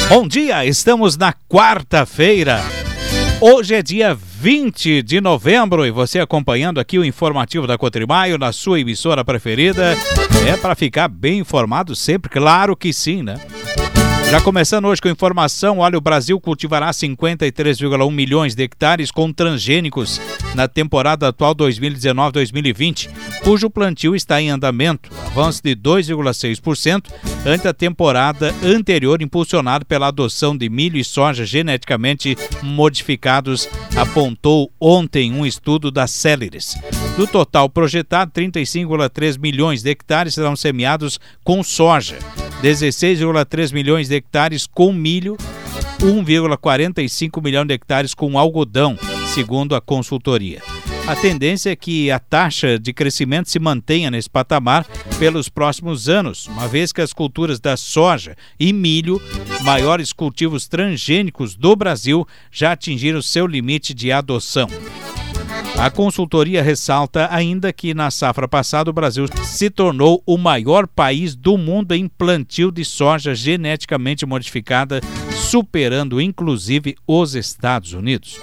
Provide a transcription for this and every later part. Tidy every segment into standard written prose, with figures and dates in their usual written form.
Bom dia, estamos na quarta-feira. Hoje é dia 20 de novembro e você acompanhando aqui o informativo da Cotrimaio na sua emissora preferida. É para ficar bem informado sempre, claro que sim, né? Já começando hoje com informação, olha, o Brasil cultivará 53,1 milhões de hectares com transgênicos na temporada atual 2019-2020, cujo plantio está em andamento, avanço de 2,6% ante a temporada anterior, impulsionado pela adoção de milho e soja geneticamente modificados, apontou ontem um estudo da Celeris. Do total projetado, 35,3 milhões de hectares serão semeados com soja, 16,3 milhões de hectares com milho, 1,45 milhão de hectares com algodão, segundo a consultoria. A tendência é que a taxa de crescimento se mantenha nesse patamar pelos próximos anos, uma vez que as culturas da soja e milho, maiores cultivos transgênicos do Brasil, já atingiram seu limite de adoção. A consultoria ressalta ainda que na safra passada o Brasil se tornou o maior país do mundo em plantio de soja geneticamente modificada, superando inclusive os Estados Unidos.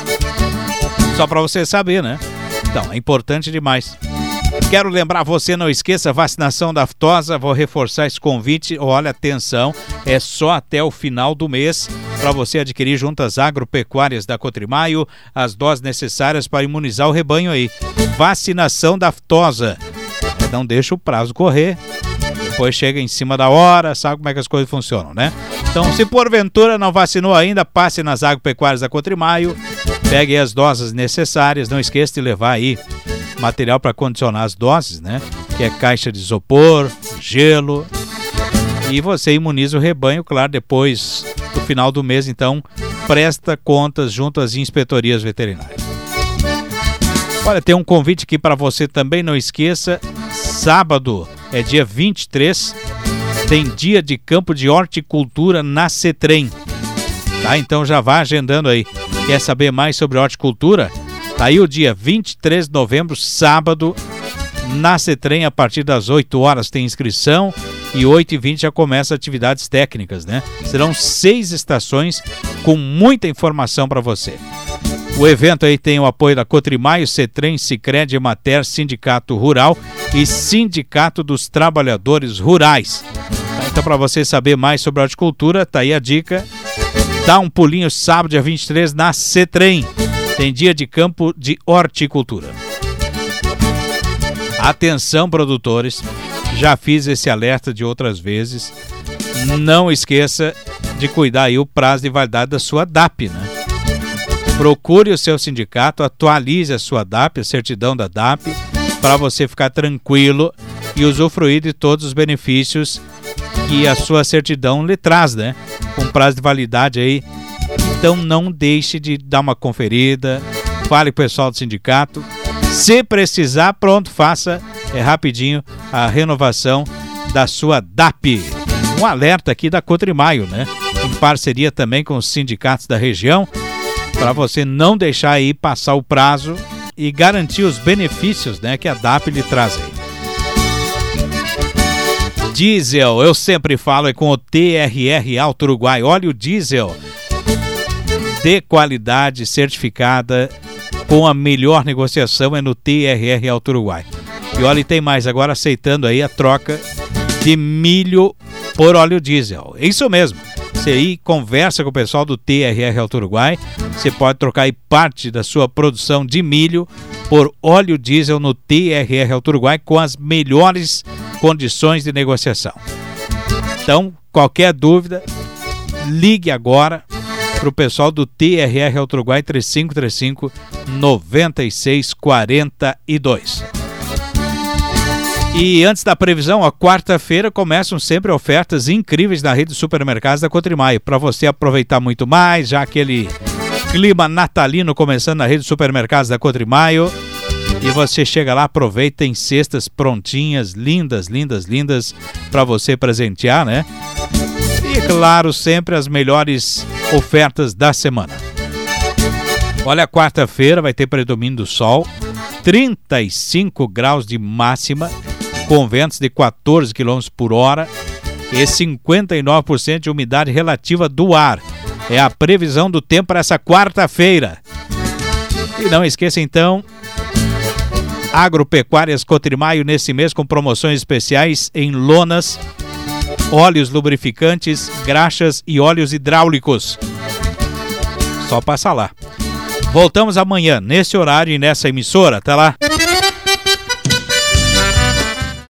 Só para você saber, né? Então, é importante demais. Quero lembrar você, não esqueça, vacinação da aftosa, vou reforçar esse convite, olha, atenção, é só até o final do mês para você adquirir junto às agropecuárias da Cotrimaio as doses necessárias para imunizar o rebanho aí. Vacinação da aftosa, não deixa o prazo correr, depois chega em cima da hora, sabe como é que as coisas funcionam, né? Então, se porventura não vacinou ainda, passe nas agropecuárias da Cotrimaio, pegue as doses necessárias, não esqueça de levar aí material para condicionar as doses, né? Que é caixa de isopor, gelo. E você imuniza o rebanho, claro, depois do final do mês, então, presta contas junto às inspetorias veterinárias. Olha, tem um convite aqui para você também, não esqueça, sábado, é dia 23, tem dia de campo de horticultura na CETREM. Tá? Então já vá agendando aí. Quer saber mais sobre horticultura? Tá aí o dia 23 de novembro, sábado, na CETREM, a partir das 8 horas tem inscrição e 8h20 já começa atividades técnicas, né? Serão 6 estações com muita informação para você. O evento aí tem o apoio da Cotrimaio, CETREM, Sicredi, Emater, Sindicato Rural e Sindicato dos Trabalhadores Rurais. Então, para você saber mais sobre a horticultura, tá aí a dica. Dá um pulinho sábado, dia 23, na CETREM. Tem dia de campo de horticultura. Atenção, produtores, já fiz esse alerta de outras vezes. Não esqueça de cuidar aí o prazo de validade da sua DAP, né? Procure o seu sindicato, atualize a sua DAP, a certidão da DAP, para você ficar tranquilo e usufruir de todos os benefícios que a sua certidão lhe traz, né? Com prazo de validade aí. Então não deixe de dar uma conferida, fale com o pessoal do sindicato. Se precisar, pronto, faça rapidinho a renovação da sua DAP. Um alerta aqui da Cotrimaio, né? Em parceria também com os sindicatos da região, para você não deixar aí passar o prazo e garantir os benefícios, né, que a DAP lhe traz aí. Diesel, eu sempre falo, é com o TRR Alto Uruguai. Óleo diesel de qualidade certificada com a melhor negociação é no TRR Alto Uruguai. E olha, tem mais, agora aceitando aí a troca de milho por óleo diesel. É isso mesmo. Você aí conversa com o pessoal do TRR Alto Uruguai, você pode trocar aí parte da sua produção de milho por óleo diesel no TRR Alto Uruguai com as melhores condições de negociação. Então, qualquer dúvida, ligue agora para o pessoal do TRR Alto Uruguai 3535-9642. E antes da previsão, a quarta-feira começam sempre ofertas incríveis na rede de supermercados da Cotrimaio, para você aproveitar muito mais, já aquele clima natalino começando na rede de supermercados da Cotrimaio. E você chega lá, aproveita, em cestas prontinhas, lindas, lindas, lindas, para você presentear, né? E claro, sempre as melhores ofertas da semana. Olha, quarta-feira vai ter predomínio do sol, 35 graus de máxima, com ventos de 14 km por hora. e 59% de umidade relativa do ar. É a previsão do tempo para essa quarta-feira. E não esqueça então, Agropecuárias Cotrimaio nesse mês com promoções especiais em lonas, óleos lubrificantes, graxas e óleos hidráulicos. Só passa lá. Voltamos amanhã, nesse horário e nessa emissora. Até lá!